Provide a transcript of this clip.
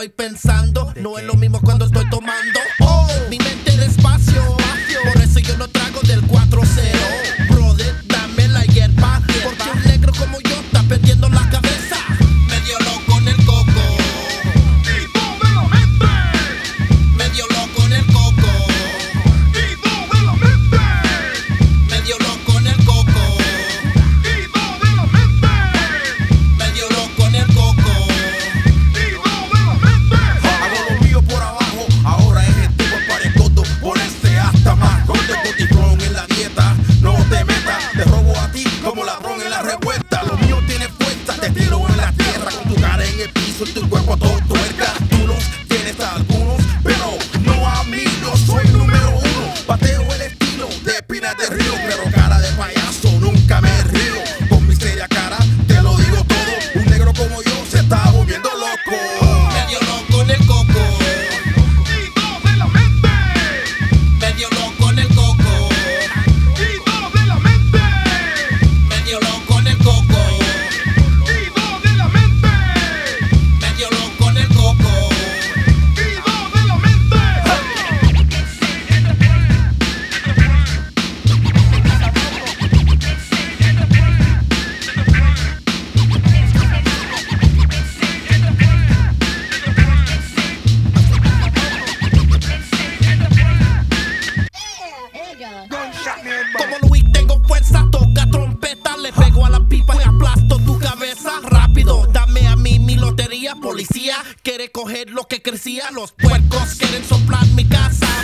estoy pensando. No es lo mismo cuando estoy tomando. Oh, mi mente despacio. Por eso yo no trago del 4-0. Brother, dame la hierba. Porque un negro como yo está perdiendo la cabeza. Medio loco en el coco. ¿Y dónde la mente? Medio loco en el coco. ¿Y dónde la mente? Medio loco en el coco. ¿Y dónde la mente? Medio loco en el coco. ¿Y dónde la mente? Hago lo mío por abajo, ahora es el tiempo para el gordo ponerse hasta más. Con el botitrón en la dieta, no te metas, te robo a ti como ladrón en la revuelta. Lo mío tiene fuerza, te tiro en la tierra, con tu cara en el piso y tu cuerpo todo tuerca. Tú los tienes a algunos, pero no a mí, yo soy número uno. Pateo el estilo de Espinas del Río, pero cara de payaso nunca me río. Con mi seria cara te lo digo todo, un negro como yo se está volviendo loco. Medio loco en el coco. ¿Y dónde la mente? Medio loco en el coco. ¿Y dónde la mente? Medio loco en el coco. ¿Y dónde la mente? Medio loco en el coco. ¿Y dónde la mente? Como Luis tengo fuerza, toca trompeta, le pego a la pipa y aplasto tu cabeza. Rápido, dame a mí mi lotería. Policía quiere coger lo que crecía. Los puercos quieren soplar mi casa.